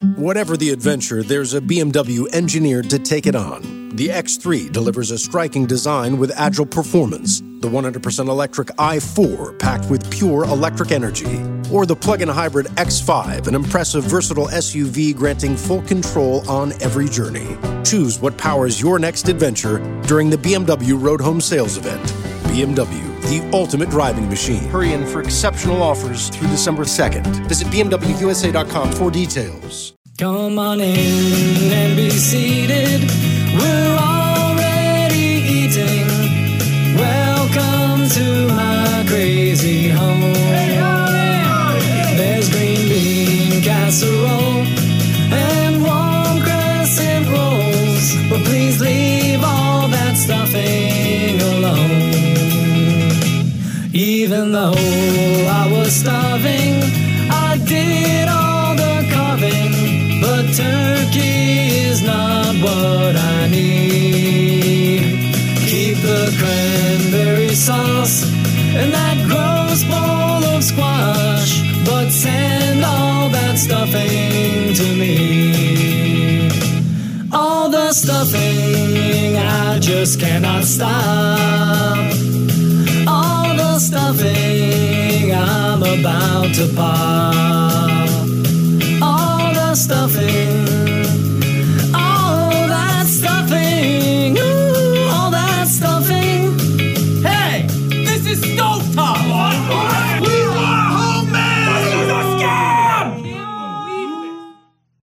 Whatever the adventure, there's a BMW engineered to take it on. The X3 delivers a striking design with agile performance. The 100% electric i4 packed with pure electric energy. Or the plug-in hybrid X5, an impressive versatile SUV granting full control on every journey. Choose what powers your next adventure during the BMW Road Home Sales Event. BMW, the ultimate driving machine. Hurry in for exceptional offers through December 2nd. Visit BMWUSA.com for details. Come on in and be seated. We're already eating. Welcome to my crazy home. There's green bean casserole and warm crescent rolls. But please leave all that stuffing alone. Even though I was starving, I did all the carving. But turkey is not what I need. Keep the cranberry sauce and that gross bowl of squash, but send all that stuffing to me. All the stuffing, I just cannot stop. All the stuffing, I'm about to pop.